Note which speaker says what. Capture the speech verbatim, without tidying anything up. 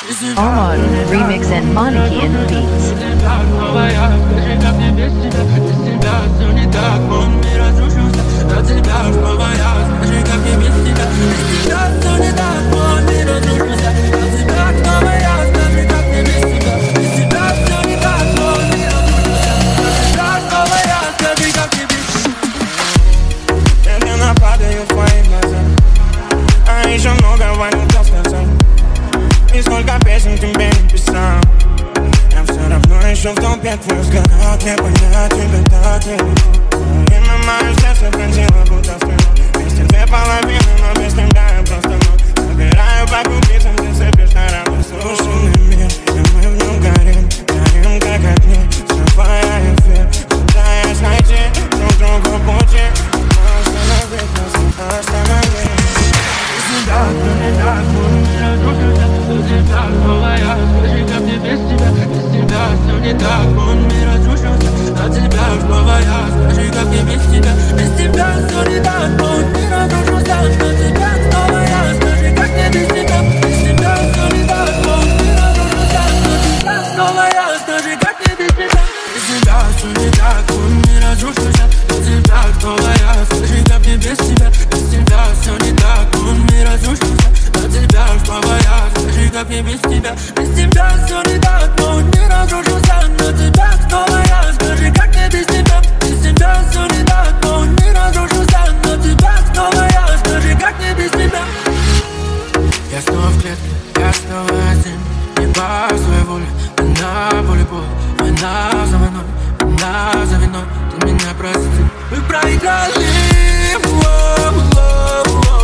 Speaker 1: Omar Remix and Monarchy and Beats.
Speaker 2: Еще много войн достаточно. И сколько песен тебе написал. Я все равно еще в толпе твой взгляд. Как не понять тебя так нелегко. И на мое сердце пронзило будто стрелу. Вместе две половины, но без тебя я просто ног. Собираю по крупицам, ты сыпешь на рану. Сушеный мир, и мы в нем горим. Горим как огни, срывая эфир. Пытаясь найти друг другу пути. Но остановить нас не остановить.
Speaker 3: Так, ну не так, мы разрушимся. Без тебя снова я, скажи, как мне без тебя. Без тебя все не так, он не разрушился. От тебя снова я, скажи, как мне без тебя. Без тебя все не так, он не разрушился. От тебя снова я, скажи, как мне без тебя. Без тебя все не так, он не разрушился. От тебя снова я, скажи, как мне без тебя. Без тебя все не так, он не разрушился. От тебя снова я, скажи, как мне без тебя. Без тебя все не так, он не разрушился. От тебя снова я, скажи, как мне без тебя. Без тебя все не так, он не разрушился. От тебя снова я, скажи, как мне без тебя. Без тебя все не так, он не разрушился. От тебя снова я, скажи, как мне без тебя. Я снова в клетке, я снова один. Не по своей воле, война, поле боя. Война за войной, война за виной. Ты меня прости. Мы проиграли, воу, воу, воу.